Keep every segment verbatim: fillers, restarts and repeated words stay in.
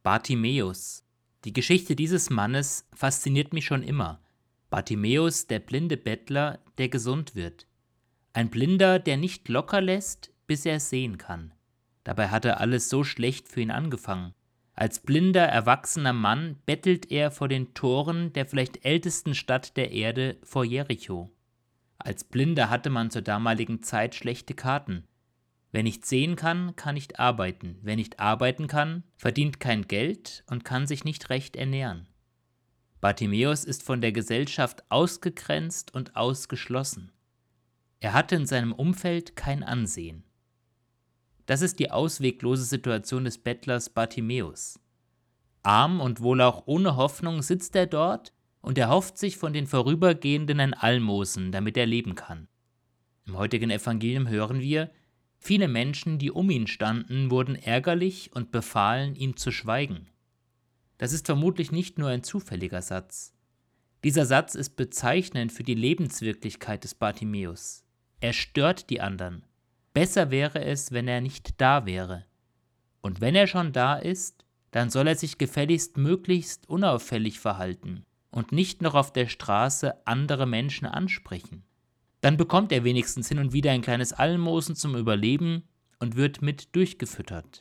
Bartimäus. Die Geschichte dieses Mannes fasziniert mich schon immer. Bartimäus, der blinde Bettler, der gesund wird. Ein Blinder, der nicht locker lässt, bis er sehen kann. Dabei hatte alles so schlecht für ihn angefangen. Als blinder, erwachsener Mann bettelt er vor den Toren der vielleicht ältesten Stadt der Erde, vor Jericho. Als Blinder hatte man zur damaligen Zeit schlechte Karten. Wer nicht sehen kann, kann nicht arbeiten. Wer nicht arbeiten kann, verdient kein Geld und kann sich nicht recht ernähren. Bartimäus ist von der Gesellschaft ausgegrenzt und ausgeschlossen. Er hatte in seinem Umfeld kein Ansehen. Das ist die ausweglose Situation des Bettlers Bartimäus. Arm und wohl auch ohne Hoffnung sitzt er dort und erhofft sich von den Vorübergehenden ein Almosen, damit er leben kann. Im heutigen Evangelium hören wir, viele Menschen, die um ihn standen, wurden ärgerlich und befahlen, ihm zu schweigen. Das ist vermutlich nicht nur ein zufälliger Satz. Dieser Satz ist bezeichnend für die Lebenswirklichkeit des Bartimäus. Er stört die anderen. Besser wäre es, wenn er nicht da wäre. Und wenn er schon da ist, dann soll er sich gefälligst möglichst unauffällig verhalten und nicht noch auf der Straße andere Menschen ansprechen. Dann bekommt er wenigstens hin und wieder ein kleines Almosen zum Überleben und wird mit durchgefüttert.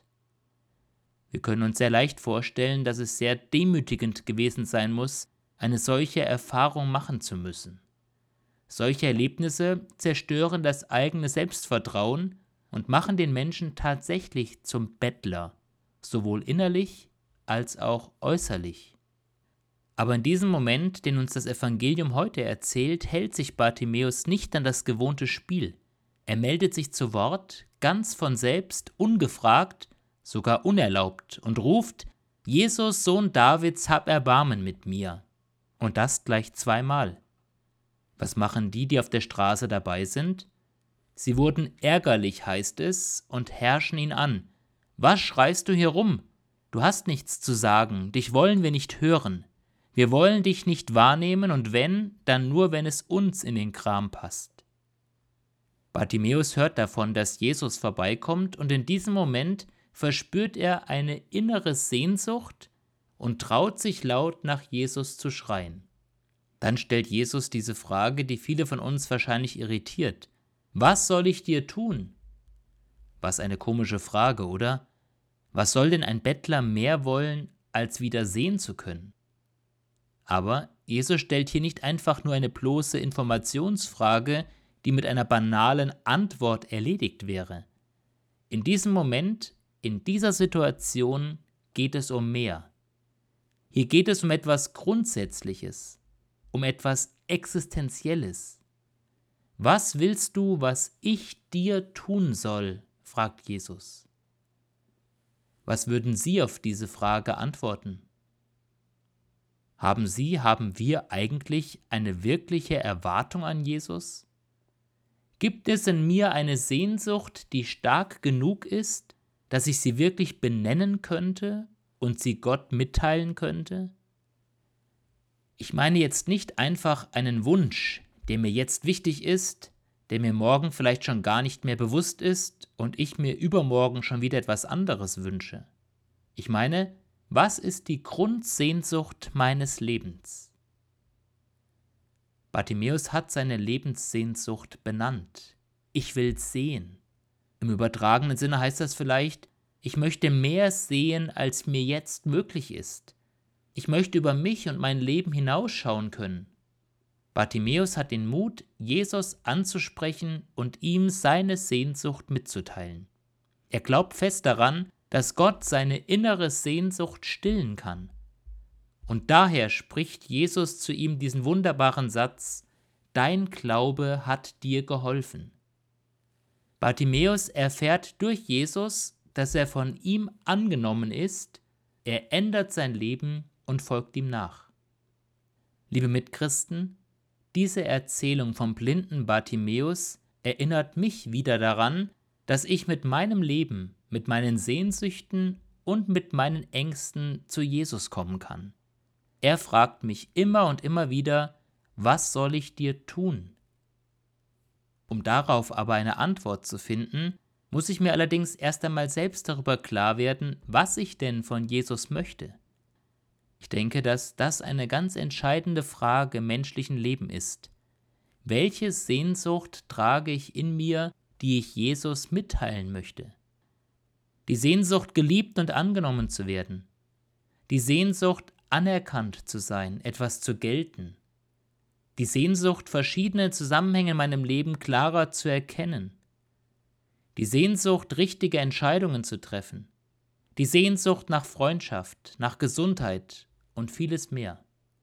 Wir können uns sehr leicht vorstellen, dass es sehr demütigend gewesen sein muss, eine solche Erfahrung machen zu müssen. Solche Erlebnisse zerstören das eigene Selbstvertrauen und machen den Menschen tatsächlich zum Bettler, sowohl innerlich als auch äußerlich. Aber in diesem Moment, den uns das Evangelium heute erzählt, hält sich Bartimäus nicht an das gewohnte Spiel. Er meldet sich zu Wort, ganz von selbst, ungefragt, sogar unerlaubt, und ruft: Jesus, Sohn Davids, hab Erbarmen mit mir. Und das gleich zweimal. Was machen die, die auf der Straße dabei sind? Sie wurden ärgerlich, heißt es, und herrschen ihn an. Was schreist du hier rum? Du hast nichts zu sagen, dich wollen wir nicht hören. Wir wollen dich nicht wahrnehmen und wenn, dann nur, wenn es uns in den Kram passt. Bartimäus hört davon, dass Jesus vorbeikommt und in diesem Moment verspürt er eine innere Sehnsucht und traut sich laut nach Jesus zu schreien. Dann stellt Jesus diese Frage, die viele von uns wahrscheinlich irritiert. Was soll ich dir tun? Was eine komische Frage, oder? Was soll denn ein Bettler mehr wollen, als wieder sehen zu können? Aber Jesus stellt hier nicht einfach nur eine bloße Informationsfrage, die mit einer banalen Antwort erledigt wäre. In diesem Moment, in dieser Situation geht es um mehr. Hier geht es um etwas Grundsätzliches, um etwas Existenzielles. Was willst du, was ich dir tun soll? Fragt Jesus. Was würden Sie auf diese Frage antworten? Haben Sie, haben wir eigentlich eine wirkliche Erwartung an Jesus? Gibt es in mir eine Sehnsucht, die stark genug ist, dass ich sie wirklich benennen könnte und sie Gott mitteilen könnte? Ich meine jetzt nicht einfach einen Wunsch, der mir jetzt wichtig ist, der mir morgen vielleicht schon gar nicht mehr bewusst ist und ich mir übermorgen schon wieder etwas anderes wünsche. Ich meine, was ist die Grundsehnsucht meines Lebens? Bartimäus hat seine Lebenssehnsucht benannt. Ich will sehen. Im übertragenen Sinne heißt das vielleicht, ich möchte mehr sehen, als mir jetzt möglich ist. Ich möchte über mich und mein Leben hinausschauen können. Bartimäus hat den Mut, Jesus anzusprechen und ihm seine Sehnsucht mitzuteilen. Er glaubt fest daran, dass Gott seine innere Sehnsucht stillen kann. Und daher spricht Jesus zu ihm diesen wunderbaren Satz: Dein Glaube hat dir geholfen. Bartimäus erfährt durch Jesus, dass er von ihm angenommen ist, er ändert sein Leben und folgt ihm nach. Liebe Mitchristen, diese Erzählung vom blinden Bartimäus erinnert mich wieder daran, dass ich mit meinem Leben, mit meinen Sehnsüchten und mit meinen Ängsten zu Jesus kommen kann. Er fragt mich immer und immer wieder: Was soll ich dir tun? Um darauf aber eine Antwort zu finden, muss ich mir allerdings erst einmal selbst darüber klar werden, was ich denn von Jesus möchte. Ich denke, dass das eine ganz entscheidende Frage im menschlichen Leben ist. Welche Sehnsucht trage ich in mir, die ich Jesus mitteilen möchte? Die Sehnsucht, geliebt und angenommen zu werden. Die Sehnsucht, anerkannt zu sein, etwas zu gelten. Die Sehnsucht, verschiedene Zusammenhänge in meinem Leben klarer zu erkennen. Die Sehnsucht, richtige Entscheidungen zu treffen. Die Sehnsucht nach Freundschaft, nach Gesundheit und vieles mehr.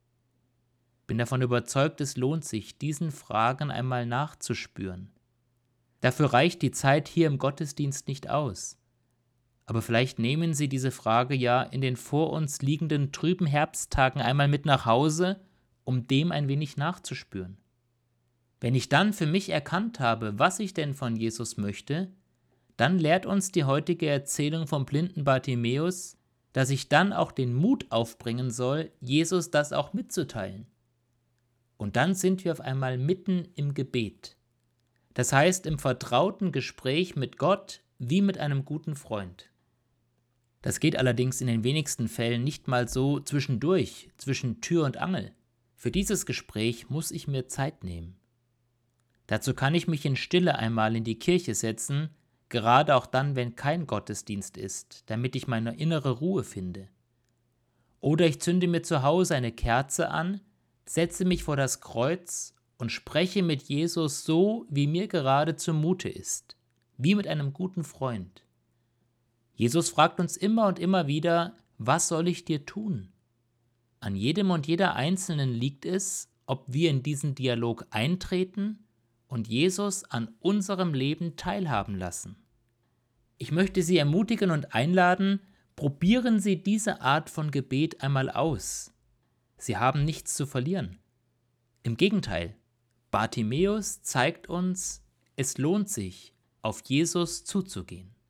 Bin davon überzeugt, es lohnt sich, diesen Fragen einmal nachzuspüren. Dafür reicht die Zeit hier im Gottesdienst nicht aus. Aber vielleicht nehmen Sie diese Frage ja in den vor uns liegenden trüben Herbsttagen einmal mit nach Hause, um dem ein wenig nachzuspüren. Wenn ich dann für mich erkannt habe, was ich denn von Jesus möchte, dann lehrt uns die heutige Erzählung vom blinden Bartimäus, dass ich dann auch den Mut aufbringen soll, Jesus das auch mitzuteilen. Und dann sind wir auf einmal mitten im Gebet. Das heißt, im vertrauten Gespräch mit Gott wie mit einem guten Freund. Das geht allerdings in den wenigsten Fällen nicht mal so zwischendurch, zwischen Tür und Angel. Für dieses Gespräch muss ich mir Zeit nehmen. Dazu kann ich mich in Stille einmal in die Kirche setzen, gerade auch dann, wenn kein Gottesdienst ist, damit ich meine innere Ruhe finde. Oder ich zünde mir zu Hause eine Kerze an, setze mich vor das Kreuz und spreche mit Jesus so, wie mir gerade zumute ist, wie mit einem guten Freund. Jesus fragt uns immer und immer wieder, was soll ich dir tun? An jedem und jeder Einzelnen liegt es, ob wir in diesen Dialog eintreten und Jesus an unserem Leben teilhaben lassen. Ich möchte Sie ermutigen und einladen, probieren Sie diese Art von Gebet einmal aus. Sie haben nichts zu verlieren. Im Gegenteil, Bartimäus zeigt uns, es lohnt sich, auf Jesus zuzugehen.